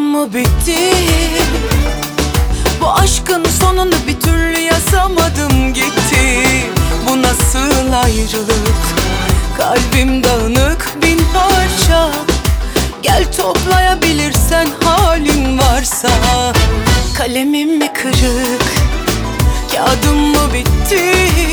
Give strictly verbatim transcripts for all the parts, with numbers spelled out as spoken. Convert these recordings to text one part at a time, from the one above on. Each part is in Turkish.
mı bitti? Bu aşkın sonunu bir türlü yazamadım gitti. Bu nasıl ayrılık? Kalbim dağınık bin parça. Gel toplayabilirsen halin varsa. Kalemim mi kırık? Kağıdım mı bitti?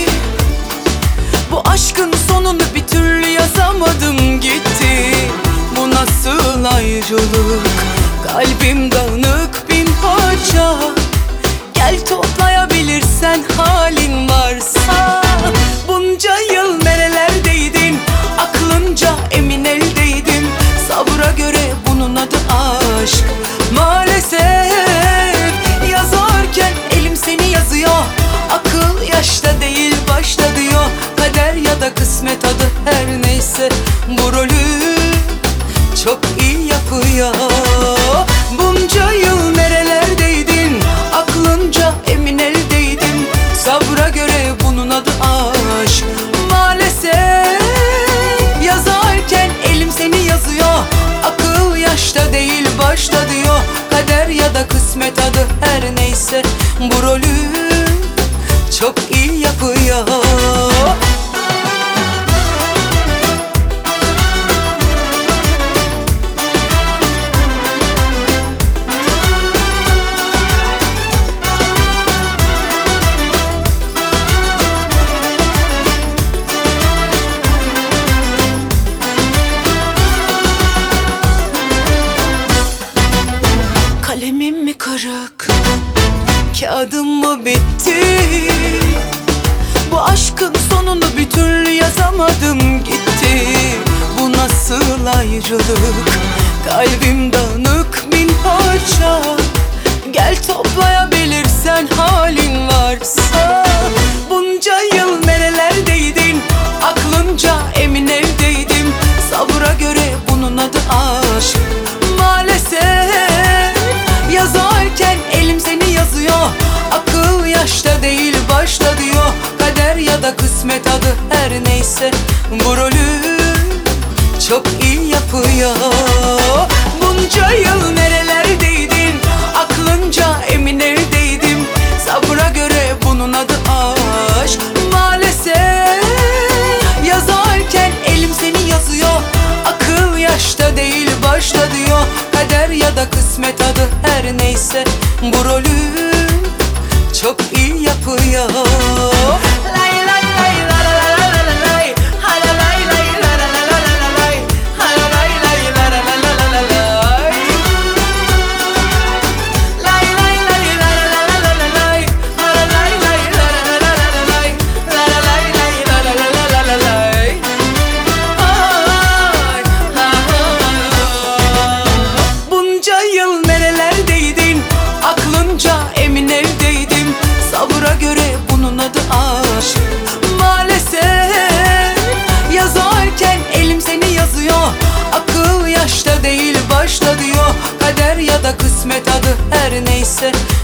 Bu aşkın sonunu bir türlü yazamadım gitti. Bu nasıl ayrılık? Kalbim dağınık bin parça. Gel toplayabilirsen halin varsa. Bunca yıl nerelerdeydin? Aklınca emin eldeydim. Sabra göre bunun adı aşk. Maalesef yazarken elim seni yazıyor. Akıl yaşta değil başta diyor. Kader ya da kısmet adı her neyse. Bu rolü çok iyi yapıyor. Bunca yıl nerelerdeydin? Aklınca emin eldeydim. Sabra göre bunun adı aşk. Maalesef yazarken elim seni yazıyor. Akıl yaşta değil başta diyor. Kader ya da kısmet adı her neyse. Bu rolü çok iyi yapıyor. Kalemim mi kırık? Kağıdım mı bitti? Bu aşkın sonunu bir türlü yazamadım gitti. Bu nasıl ayrılık? Kalbim dağınık bin parça. Gel toplayabilirsen halin varsa. Bunca yıl nerelerdeydin? Aklınca emin eldeydim. Sabra göre bunun adı aşk. Maalesef yazarken elim seni yazıyor. Akıl yaşta değil başta diyor. Kader ya da kısmet adı her neyse. Bu rolü çok iyi yapıyor. Bunca yıl nerelerdeydin? Aklınca emin eldeydim. Sabra göre bunun adı aşk. Maalesef yazarken elim seni yazıyor. Akıl yaşta değil başta diyor. Kader ya da kısmet adı her neyse. Bu rolü çok iyi yapıyor. Lay lay lay la la la la la lay. Ha la lay lay la la la la la lay. Ha la lay lay la la la la la lay. Lay lay lay la la la la la lay. Ha la lay lay la la la la lay. La la lay lay la la la la lay. Ay, ha ha. Bunca yıl nerelerdeydin? Aklınca emin eldeydim. Sabra göre bunun adı aşk. Maalesef yazarken elim seni yazıyor. Akıl yaşta değil başta diyor. Kader ya da kısmet adı her neyse.